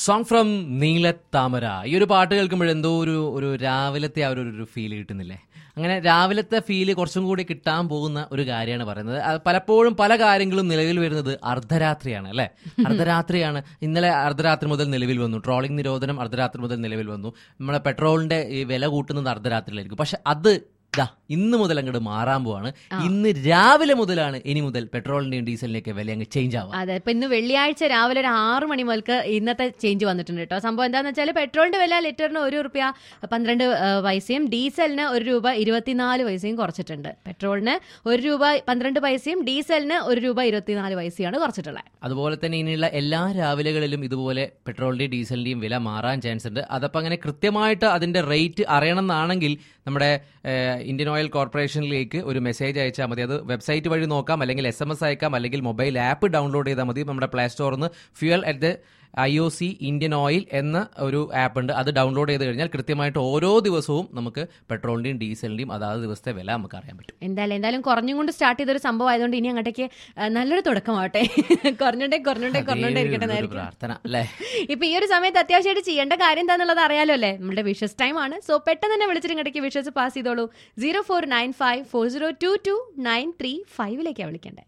Song from നീലത്താമര. ഈ ഒരു പാട്ട് കേൾക്കുമ്പോൾ എന്തോ ഒരു രാവിലത്തെ ആ ഒരു ഫീൽ കിട്ടുന്നില്ലേ? അങ്ങനെ രാവിലത്തെ ഫീല് കുറച്ചും കൂടി കിട്ടാൻ പോകുന്ന ഒരു കാര്യമാണ് പറയുന്നത്. പലപ്പോഴും പല കാര്യങ്ങളും നിലവിൽ വരുന്നത് അർദ്ധരാത്രിയാണ് അല്ലെ? അർദ്ധരാത്രിയാണ്. ഇന്നലെ അർദ്ധരാത്രി മുതൽ നിലവിൽ വന്നു. ട്രോളിംഗ് നിരോധനം അർദ്ധരാത്രി മുതൽ നിലവിൽ വന്നു. നമ്മളെ പെട്രോളിന്റെ ഈ വില കൂട്ടുന്നത് അർദ്ധരാത്രിയിലായിരിക്കും. പക്ഷെ അത് ഇന്ന് മുതൽ അങ്ങോട്ട് മാറാൻ പോവാണ്. ഇന്ന് രാവിലെ മുതലാണ് ഇനി മുതൽ പെട്രോളിന്റെയും ഡീസലിന്റെയൊക്കെ വില അങ്ങ് ചേഞ്ച് ആവാം. അതെ, ഇപ്പൊ ഇന്ന് വെള്ളിയാഴ്ച രാവിലെ ഒരു 6 മണി മുതൽക്ക് ഇന്നത്തെ ചേഞ്ച് വന്നിട്ടുണ്ട് കേട്ടോ. സംഭവം എന്താണെന്ന് വെച്ചാൽ പെട്രോളിന്റെ വില ലിറ്ററിന് ₹1.12 ഡീസലിന് ₹1.24 കുറച്ചിട്ടുണ്ട്. പെട്രോളിന് ₹1.12 ഡീസലിന് ₹1.24 കുറച്ചിട്ടുള്ളത്. അതുപോലെ തന്നെ ഇനിയുള്ള എല്ലാ രാവിലെകളിലും ഇതുപോലെ പെട്രോളിന്റെയും ഡീസലിന്റെയും വില മാറാൻ ചാൻസ് ഉണ്ട്. അതപ്പോൾ അങ്ങനെ കൃത്യമായിട്ട് അതിന്റെ റേറ്റ് അറിയണം എന്നാണെങ്കിൽ നമ്മുടെ ഇന്ത്യൻ ഓയിൽ കോർപ്പറേഷനിലേക്ക് ഒരു മെസ്സേജ് അയച്ചാൽ മതി. അത് വെബ്സൈറ്റ് വഴി നോക്കാം, അല്ലെങ്കിൽ SMS അയക്കാം, അല്ലെങ്കിൽ മൊബൈൽ ആപ്പ് ഡൗൺലോഡ് ചെയ്താൽ മതി. നമ്മുടെ പ്ലേ സ്റ്റോറിൽ നിന്ന് fuel at the IOC Indian oil എന്ന ഒരു ആപ്പ് ഉണ്ട്. അത് ഡൗൺലോഡ് ചെയ്ത് കഴിഞ്ഞാൽ കൃത്യമായിട്ട് ഓരോ ദിവസവും നമുക്ക് പെട്രോളിന്റെയും ഡീസലിന്റെയും അതാത് ദിവസത്തെ വില നമുക്ക് അറിയാൻ പറ്റും. എന്തായാലും കുറഞ്ഞും കൊണ്ട് സ്റ്റാർട്ട് ചെയ്തൊരു സംഭവം ആയതുകൊണ്ട് ഇനി അങ്ങോട്ടേക്ക് നല്ലൊരു തുടക്കമാവട്ടെ. കുറഞ്ഞോണ്ടേ ഇരിക്കട്ടെ പ്രാർത്ഥന അല്ലേ? ഇപ്പൊ ഈ ഒരു സമയത്ത് അത്യാവശ്യമായിട്ട് ചെയ്യേണ്ട കാര്യം എന്താണെന്നുള്ളത് അറിയാലോ അല്ലേ? നമ്മുടെ വിഷസ് ടൈം ആണ്. സോ പെട്ടെന്ന് തന്നെ വിളിച്ചിട്ട് ഇങ്ങോട്ടേക്ക് വിഷസ് പാസ് ചെയ്തോളൂ. 0495402293 5 വിളിക്കേണ്ടത്.